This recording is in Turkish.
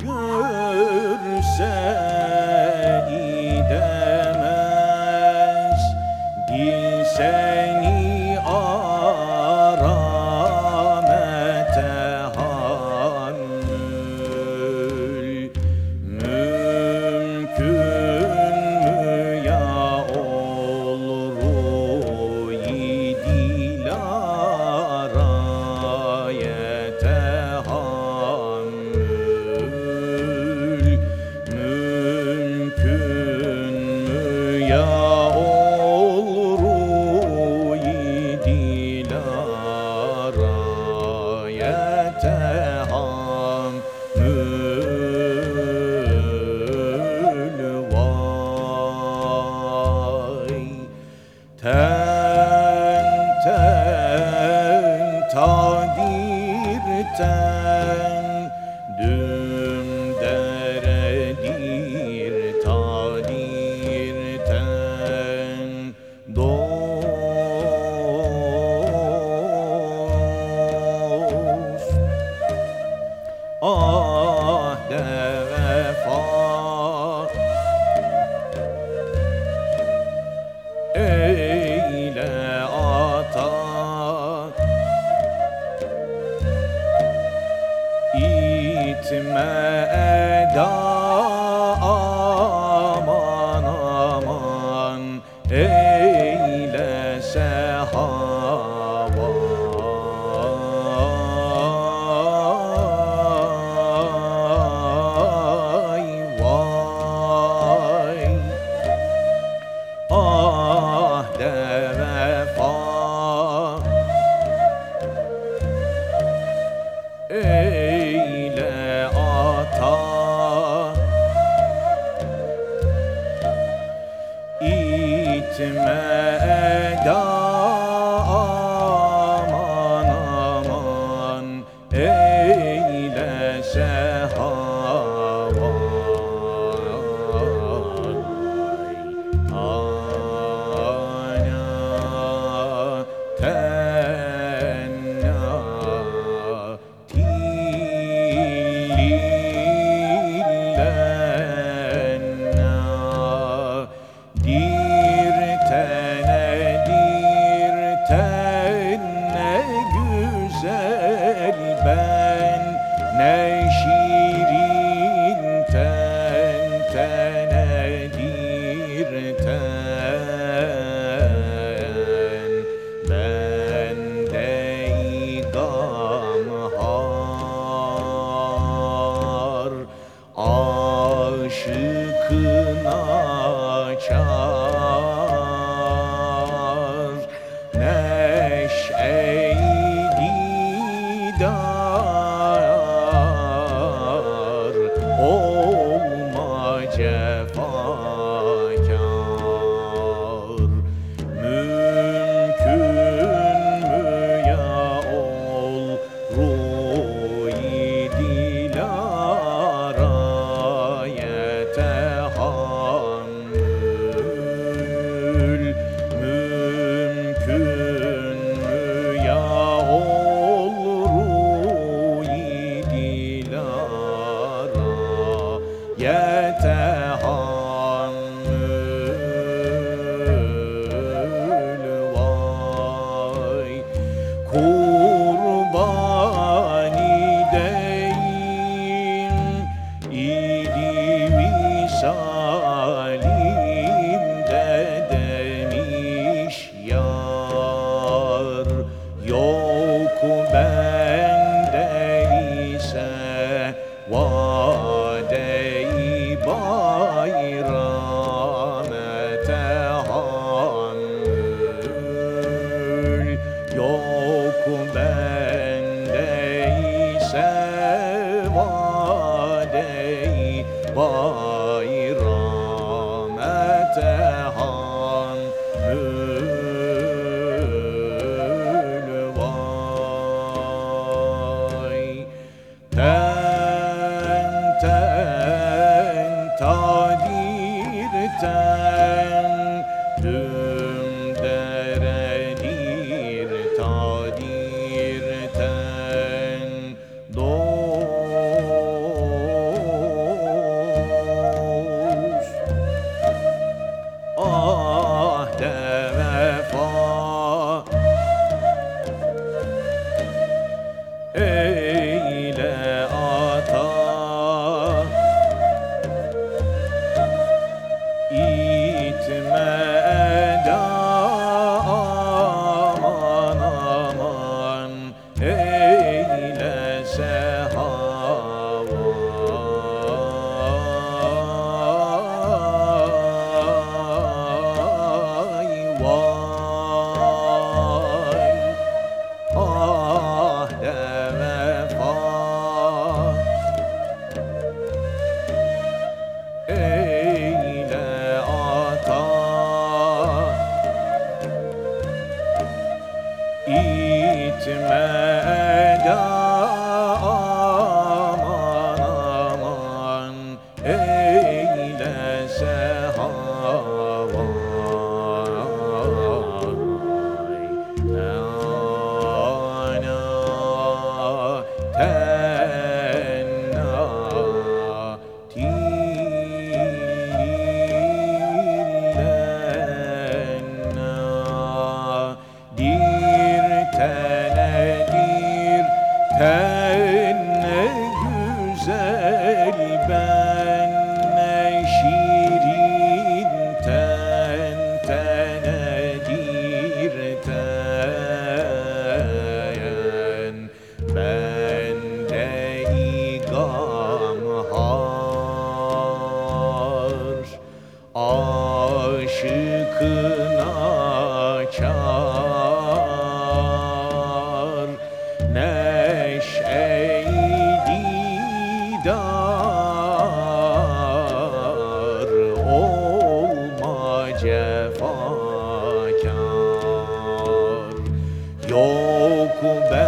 görse idemez, dil seni aramete hammül. Mümkün mü ya olur ruyi dilara yetehammül? Mümkün mü ya olur ruyi dilara yetehammül? Ten takdirten düm deredir tadirten dost. Ahde vefa eyle ata, itme eda, aman aman eyle sehava. Ahde vefa eyle ata, itme eda, aman aman eyle sehava. Ne şirin ten tenedir ten, bende gam har, aşıkına çar, neşe-i didar, olma cefakar. Mümkün mü ya ol ruyi dilara yetehammül? Mümkün mü ya ol ruyi dilara yetehammül? Vay kurbani deyim idi visalimde demiş yar, yok bende ise vade-i bayram tehammül. Yok bende ise vade-i bayram tehammül. Vay ten takdirten düm deredir tadirten dost. eyle ata, itme eda, aman aman eylese hava. Eyle ata, itme eda, aman aman eylese hava. Tenne güzel ben ne şirin ten tenedir ten bende igam har aşıkına çar neşe-i didar olma cefakar yok ben